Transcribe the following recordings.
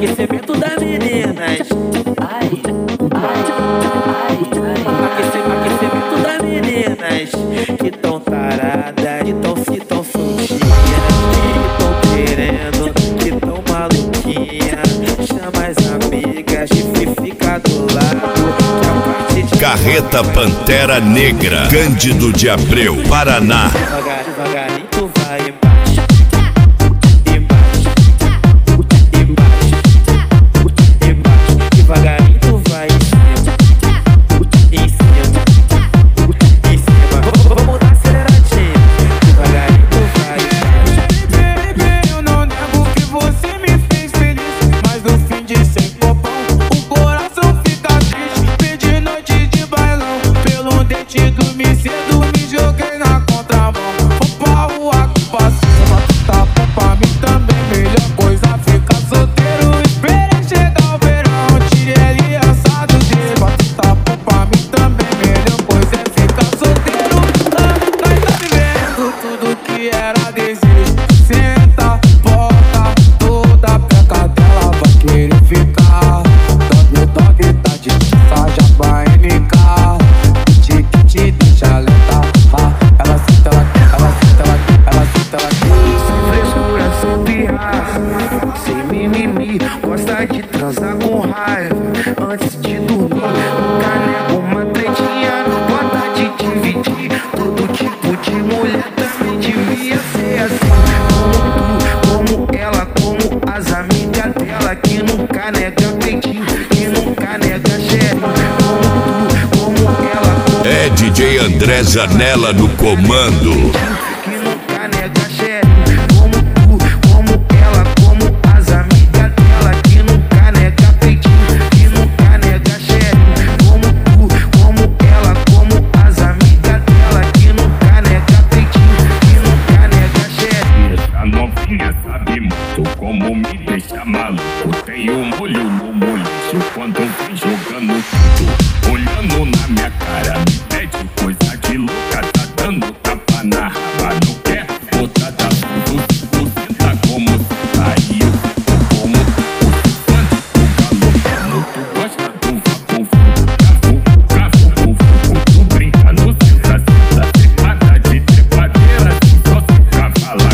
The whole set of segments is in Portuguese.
aquecimento das meninas. Aquecimento das meninas que tão taradas, que tão soltinhas, que tão querendo, que tão maluquinha. Chama as amigas e fica do lado, que a parte de Carreta Pantera Negra, Cândido de Abreu, Paraná. devagarinho tu vai embaixo, devagarinho tu vai em cima. Vamos dar aceleradinho, devagarinho tu vai. Baby, eu não nego que você me fez feliz, mas no fim de sem copão o coração fica triste. Perdi noite de bailão, pelo dente dormi cedo, me joguei na contramão. Vou pra rua que passa, tá bom pra mim também. Melhor coisa ficar solteiro, esperei chegar o verão, tirei ele assado dele. Tá bom pra mim também, melhor coisa é ficar solteiro. Nós tá vivendo tudo que era desejo. Senta, bota, toda a peca dela vai querer ficar. Dog tá de saja pra NK, te deixa lenta. Ela senta, ela senta. Sem frescura, sem pirraça, sem mimimi, gosta de transar com raiva antes de dormir. Nunca nega uma tretinha, gosta de dividir. Todo tipo de mulher também devia ser assim. Como ela, como as amigas dela, que nunca nega peitinho, que nunca nega xerinho. Como ela, É DJ André Zanella no comando. que nunca nega xerinho. Como ela, como as amigas dela, que nunca nega peitinho, que nunca nega xerinho. Como ela, como as amigas dela, que nunca nega peitinho, que nunca nega xerinho. Essa novinha sabe muito como me deixa maluco. Tem um molho no molejo quando vem jogando tudo. Olhando na minha cara, me pede coisa de louca. Tá dando tapa na raba, não quer botar da fundo. Você tá como tá e eu tô como quando tu gosta do vapo, tu brinca no senta, trepada de trepadeira, só se cavalar.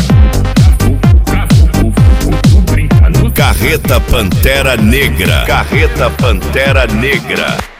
Tu brinca no Carreta Pantera Negra, Carreta Pantera Negra.